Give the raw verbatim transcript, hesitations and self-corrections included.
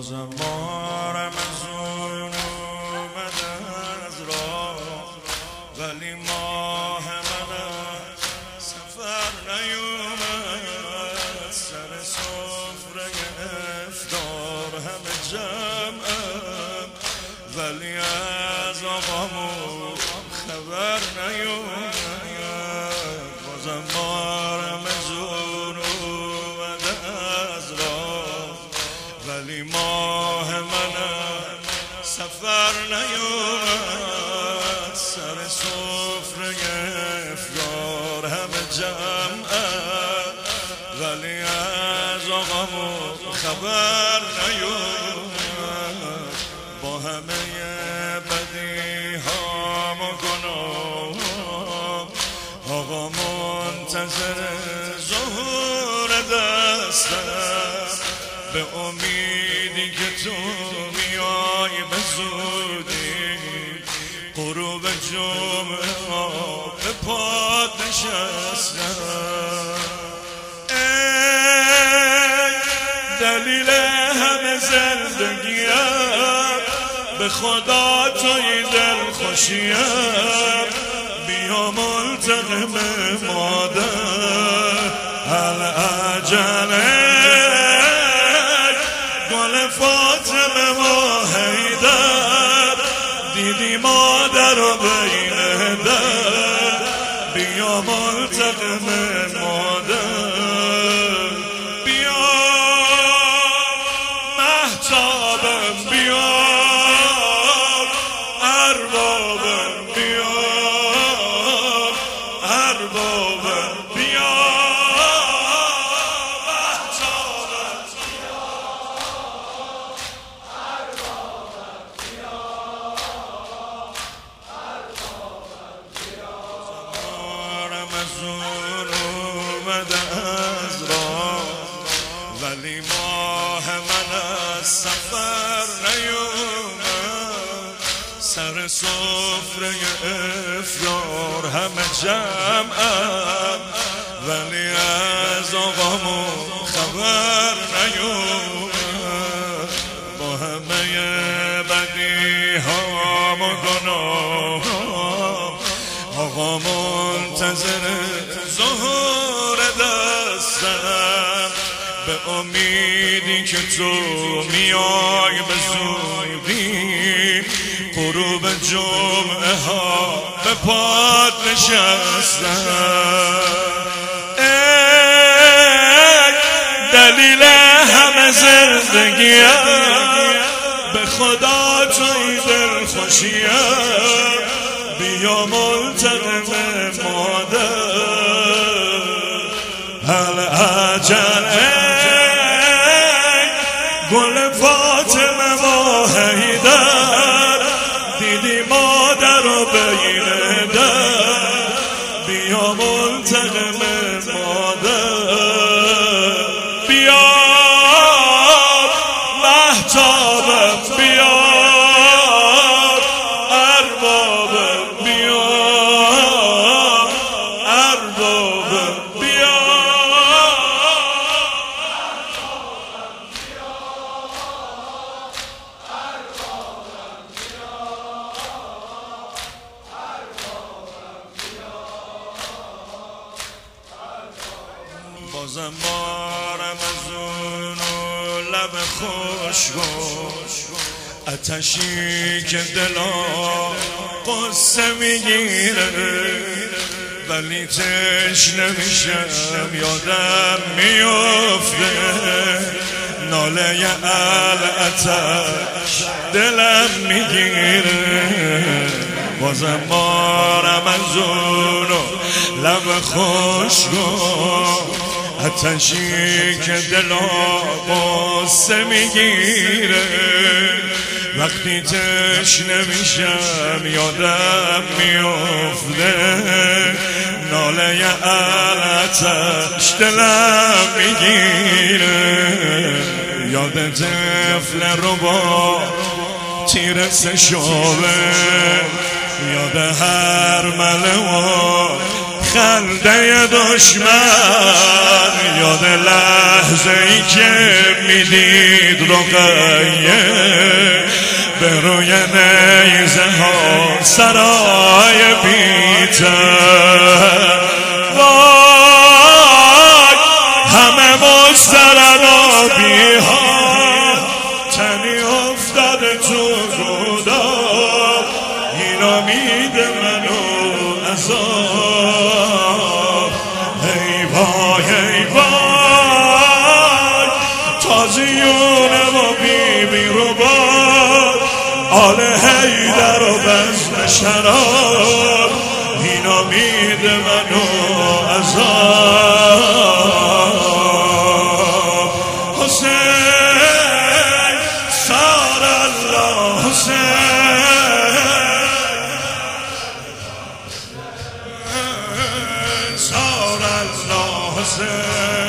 بازم بارم از اون اومد از راه، ولی ماه من سفر نیومد. سر سفره افطار همه جمعم، ولی از آقامون خبر نیومد. بازم بارم از اون اومد از راه، ولی ماه منم سفر نیومد. سر سفره افطار همه جمعم، ولی از آقامون خبر نیومد. با همه بدی هام و گناه، آقا منتظر ظهور دستم، به امیدی که تو میای به زودی. غروب جمعه ها به پات نشستم. ای دلیل همه زندگیم، به خدا توی دل خوشیم. بیا ملتقم مادر العجله، گل فاطمه و حیدر، دیدی مادر و بین در. بیا ملتقم مادر، بیا مهتابم، بیا اربابم، بیا اربابم، بیا مهتابم، بیا اربابم، بیا اربابم، بیا. زمارم از اون اومد از راه، ولی ماه من از سفر نیومد. سر سفره افطار همه جمعم، ولی از آقامون خبر نیومد. با همه بدی هام و گناه، آقا منتظر ظهور دستم، به امیدی که تو میای به زودی. غروب جمعه ها به پات نشستم. ای دلیل همه زندگیم، به خدا توی دل خوشیم. بیا ملتقم مادر العجله، گل فاطمه و حیدر، دیدی مادر و بین در. بیا ملتقم مادر، بیا مهتابم، بیا اربابم، بیا اربابم، بیا. بازم بارم از اونو لب خوشگو، آتشی که دلا قصه میگیره، ولی تشنه میشم یادم میفته. ناله العطش دلم میگیره. بازم بارم از اونو لب خوشگو، آتشی که دلا قصه میگیره، وقتی تشنه میشم یادم میفته. ناله العطش دلم میگیره. یاد طفل رو با تیر سشابه، یاد هر مله و خنده دشمن، یاد لحظه ای که میدید رقیه به روی نیزه ها سرای پیتر. وای همه مسترن آبی ها تنی افتاده تو گودار، این امید منو عذاب. ای وای ای وای تازیونه و بی بی رو بار، آل حیدر و بزم شراب، این امید منو عذاب. حسین سار الله حسین سار الله حسین.